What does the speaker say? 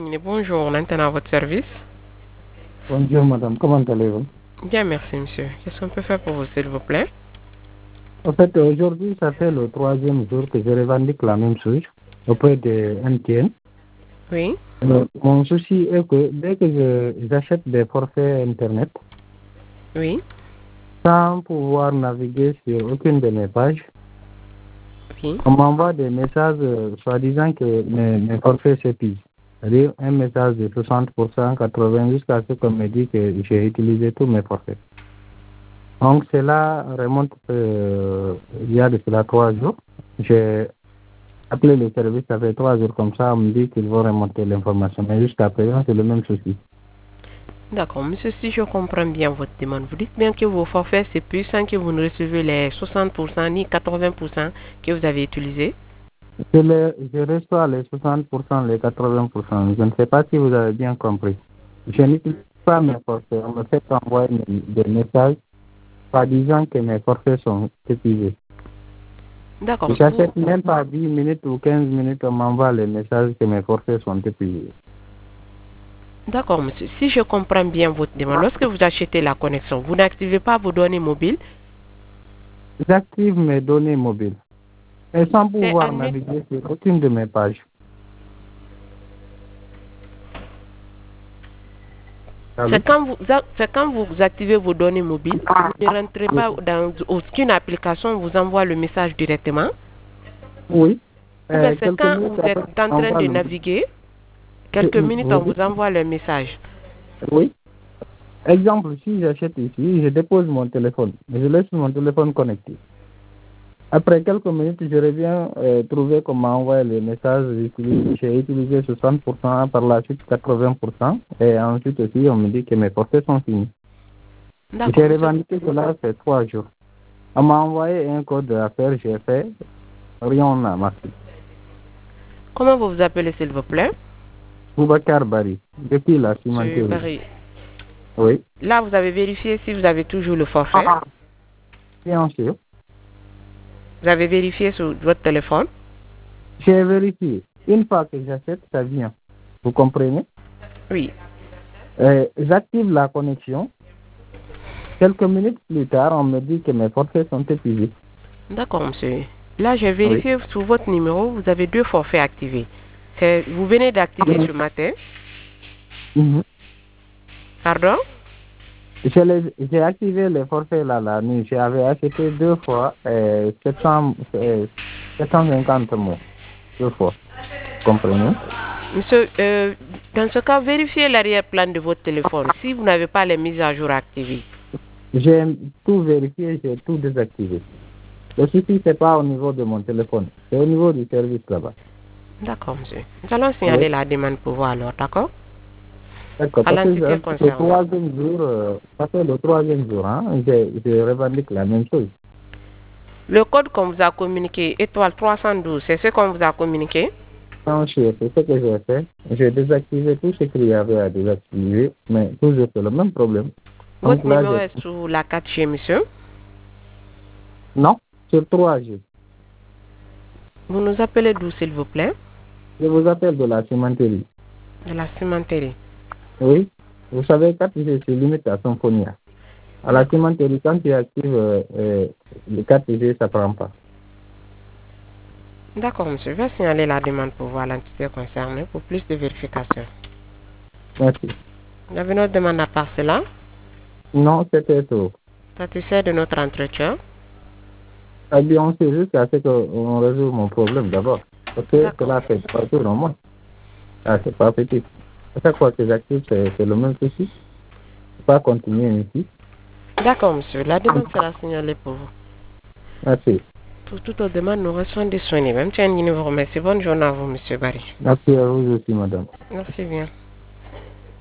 Bonjour, maintenant à votre service. Bonjour madame, comment allez-vous? Bien, merci monsieur. Qu'est-ce qu'on peut faire pour vous, s'il vous plaît? En fait, aujourd'hui, ça fait le 3e jour que je revendique la même chose auprès de MTN. Oui. Mon souci est que dès que j'achète des forfaits Internet, Oui. sans pouvoir naviguer sur aucune de mes pages, Oui. on m'envoie des messages soi-disant que mes forfaits s'épuisent. C'est-à-dire un message de 60%, 80% jusqu'à ce qu'on me dit que j'ai utilisé tous mes forfaits. Donc cela remonte il y a de cela 3 jours. J'ai appelé le service, ça fait 3 jours comme ça, on me dit qu'ils vont remonter l'information. Mais jusqu'à présent, c'est le même souci. D'accord, monsieur, si je comprends bien votre demande, vous dites bien que vos forfaits c'est plus sans que vous ne recevez les 60% ni 80% que vous avez utilisés. Je reçois les 60%, les 80%. Je ne sais pas si vous avez bien compris. Je n'utilise pas mes forfaits. On me fait envoyer des messages pas disant que mes forfaits sont épuisés. D'accord. Je n'achète même pas 10 minutes ou 15 minutes, on m'envoie les messages que mes forfaits sont épuisés. D'accord, monsieur. Si je comprends bien votre demande, lorsque vous achetez la connexion, vous n'activez pas vos données mobiles. J'active mes données mobiles, mais sans pouvoir naviguer sur aucune de mes pages. C'est quand vous activez vos données mobiles, vous ne rentrez pas dans aucune application, vous envoie le message directement. Oui. C'est quand vous êtes en train de naviguer, quelques minutes, on vous envoie le message. Oui. Exemple, si j'achète ici, je dépose mon téléphone, je laisse mon téléphone connecté. Après quelques minutes, je reviens trouver qu'on m'a envoyé le message, j'ai utilisé 60%, par la suite 80%, et ensuite aussi, on me dit que mes forfaits sont finis. J'ai revendiqué cela fait 3 jours. On m'a envoyé un code d'affaires, j'ai fait, rien n'a marché. Comment vous vous appelez, s'il vous plaît? Boubacar Bari, depuis la cimenterie. Bari. Oui. Là, vous avez vérifié si vous avez toujours le forfait? Bien sûr. Vous avez vérifié sur votre téléphone? J'ai vérifié. Une fois que j'achète, ça vient. Vous comprenez? Oui. J'active la connexion. Quelques minutes plus tard, on me dit que mes forfaits sont épuisés. D'accord, monsieur. Là, j'ai vérifié sur votre numéro, vous avez 2 forfaits activés. Vous venez d'activer ce matin? Pardon? J'ai activé les forfaits là la nuit. J'avais acheté 2 fois 750 mots. 2 fois. Vous comprenez? Monsieur, dans ce cas, vérifiez l'arrière-plan de votre téléphone si vous n'avez pas les mises à jour activées. J'ai tout vérifié, j'ai tout désactivé. Le souci, ce n'est pas au niveau de mon téléphone, c'est au niveau du service là-bas. D'accord, monsieur. Nous allons signaler la demande pour vous alors, d'accord? D'accord, À l'entité concernée. Ça fait le 3e jour, hein, je revendique la même chose. Le code qu'on vous a communiqué, étoile 312, c'est ce qu'on vous a communiqué? Non, c'est ce que j'ai fait. J'ai désactivé tout ce qu'il y avait à désactiver, mais toujours c'est le même problème. Votre numéro est sur la 4G, monsieur? Non, sur 3G. Vous nous appelez d'où, s'il vous plaît? Je vous appelle de la cimenterie. De la cimenterie? Oui. Vous savez, 4G, c'est limite à Symphonia. À la cimenterie, quand tu actives le 4G, ça ne prend pas. D'accord, monsieur. Je vais signaler la demande pour voir l'entité concernée pour plus de vérification. Merci. Vous avez une autre demande à part cela? Non, c'était tout. Satisfait de notre entretien? Eh bien, c'est juste à ce qu'on résout mon problème d'abord. Parce que cela fait 3 jours au moins. Ah, c'est pas petit. À chaque fois que j'active, c'est le même souci. Je ne peux pas continuer ainsi. D'accord, monsieur. La demande sera signalée pour vous. Merci. Pour toute autre demande, nous restons disponibles. Même si vous remercie. Bonne journée à vous, monsieur Barry. Merci à vous aussi, madame. Merci bien.